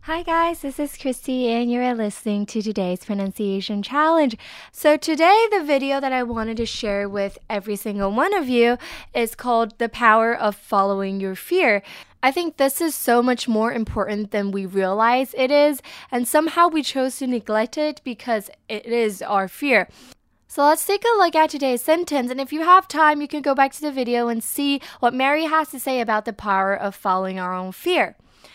Hi guys, this is Christy and you're listening to today's pronunciation challenge. So today the video that I wanted to share with every single one of you is called The Power of Following Your Fear. I think this is so much more important than we realize it is, and somehow we chose to neglect it because it is our fear. So let's take a look at today's sentence, and if you have time, you can go back to the video and see what Mary has to say about the power of following our own fear.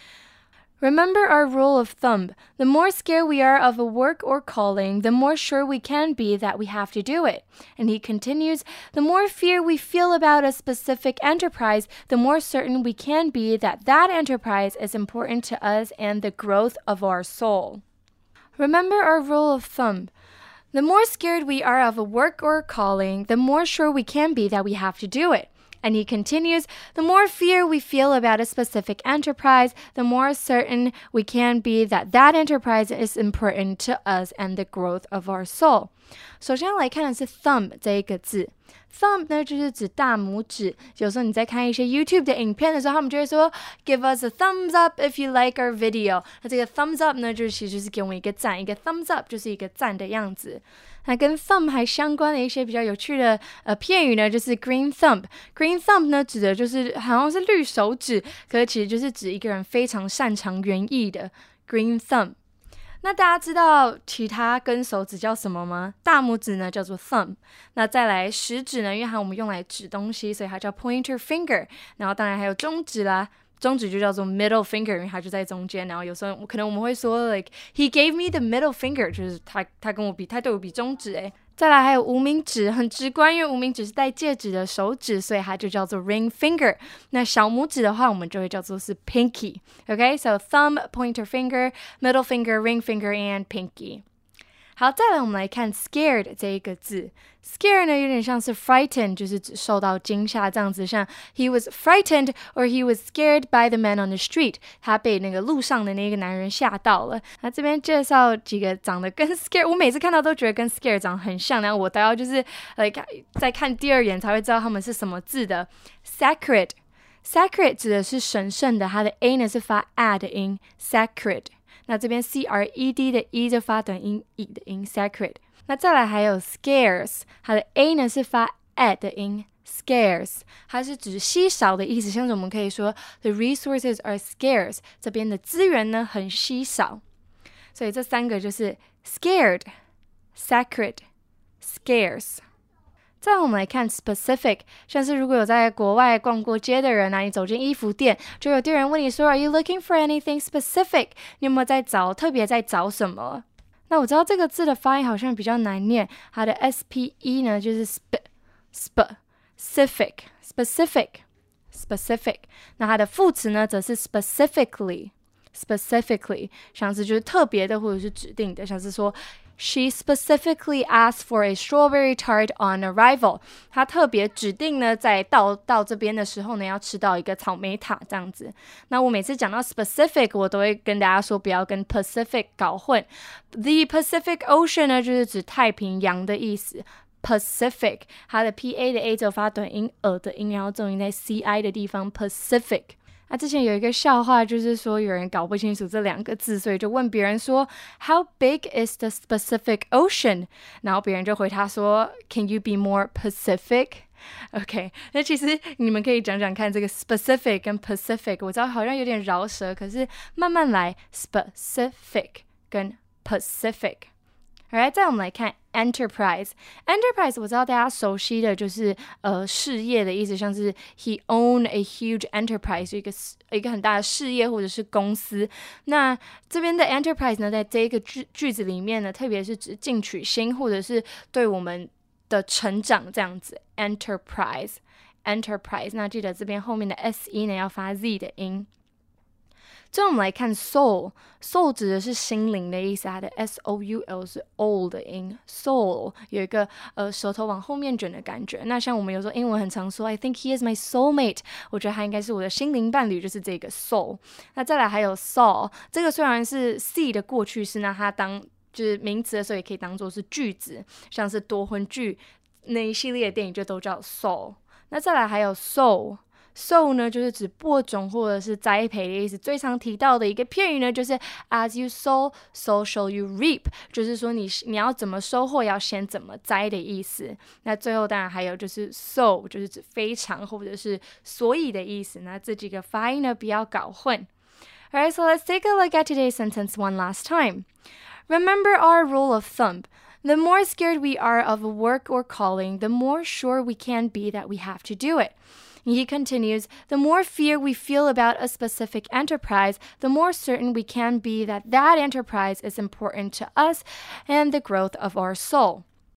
Remember our rule of thumb. The more scared we are of a work or calling, the more sure we can be that we have to do it. And he continues, the more fear we feel about a specific enterprise, the more certain we can be that that enterprise is important to us and the growth of our soul. Remember our rule of thumb. The more scared we are of a work or calling, the more sure we can be that we have to do it. And he continues, the more fear we feel about a specific enterprise, the more certain we can be that that enterprise is important to us and the growth of our soul. 首先来看的是 thumb 这一个字。Thumb 呢就是指大拇指，有时候你在看一些 YouTube 的影片的时候，他们就会说 Give us a thumbs up if you like our video。那这个 thumbs up 呢，其实是给我们一个赞，一个 thumbs up 就是一个赞的样子。那跟 thumb 还相关的一些比较有趣的片语呢，就是 green thumb。Green thumb 呢指的就是好像是绿手指，可是其实就是指一个人非常擅长园艺的 green thumb。那大家知道其他根手指叫什么吗？大拇指呢叫做 thumb， 那再来食指呢，因为我们用来指东西，所以它叫 pointer finger， 然后当然还有中指啦，中指就叫做 middle finger， 因为它就在中间，然后有时候可能我们会说 like he gave me the middle finger， 就是他跟我比，他对我比中指诶。再来还有无名指，很直观，因为无名指是戴戒指的手指，所以它就叫做 ring finger。那小拇指的话，我们就会叫做是 pinky。Okay, so thumb, pointer finger, middle finger, ring finger, and pinky. 好，再来我们来看 scared 这一个字。Scared 呢有点像是 frightened， 就是指受到惊吓这样子，像 he was frightened or he was scared by the man on the street， 他被那个路上的那个男人吓到了。那这边介绍几个长得跟 scared， 我每次看到都觉得跟 scared 长得很像，然后我都要就是再看第二眼才会知道他们是什么字的。Sacred 指的是神圣的，它的 a 呢是发 a 的音 sacred。那这边 C-R-E-D 的 E 就发短音 E 的音 sacred。那再来还有 scarce， 它的 A 呢是发 A 的音 scarce， 它是指稀少的意思，像是我们可以说 the resources are scarce， 这边的资源呢很稀少。所以这三个就是 scared, sacred, scarce。再来我们来看 specific， 像是如果有在国外逛过街的人啊，你走进衣服店，就有店员问你说 Are you looking for anything specific？ 你有没有特别在找什么？那我知道这个字的发音好像比较难念，它的 S-P-E 呢就是 specific。那它的副词呢则是 specifically， 像是就是特别的或者是指定的，像是说She specifically asked for a strawberry tart on arrival. 她特别指定呢，在到这边的时候呢，要吃到一个草莓塔这样子。那我每次讲到 specific， 我都会跟大家说不要跟 Pacific 搞混。The Pacific Ocean 呢，就是指太平洋的意思。Pacific， 它的 P-A 的 A 就发短音的音，然后重音在 C-I 的地方 Pacific。之前有一个笑话，就是说有人搞不清楚这两个字，所以就问别人说 How big is the Pacific Ocean？ 然后别人就回他说 Can you be more Pacific？ OK， 那其实你们可以讲讲看这个 specific 跟 Pacific， 我知道好像有点饶舌，可是慢慢来 specific 跟 Pacific。Alright， 再我们来看 enterprise 我知道大家熟悉的就是事业的意思，像是 he owned a huge enterprise， 一个很大的事业或者是公司。那这边的 enterprise 呢，在这一个句子里面呢，特别是指进取心或者是对我们的成长这样子 enterprise。那记得这边后面的 S-E 呢要发 Z 的音。最后我们来看 soul 指的是心灵的意思，它的 S-O-U-L 是 O 的音 soul 有一个舌头往后面卷的感觉。那像我们有时候英文很常说 I think he is my soulmate， 我觉得他应该是我的心灵伴侣，就是这个 soul。 那再来还有 saw， 这个虽然是 see 的过去式，那它当就是名词的时候也可以当作是句子，像是夺魂剧那一系列的电影就都叫 saw。那再来还有 soul sow 呢就是指播种或者是栽培的意思。最常提到的一个片语呢就是 as you sow, so shall you reap， 就是说你要怎么收获，要先怎么栽的意思。那最后当然还有就是 so， 就是指非常或者是所以的意思。那这几个发音呢不要搞混。Alright, so let's take a look at today's sentence one last time. Remember our rule of thumb. The more scared we are of a work or calling, the more sure we can be that we have to do it. And he continues, the more fear we feel about a specific enterprise, the more certain we can be that that enterprise is important to us and the growth of our soul.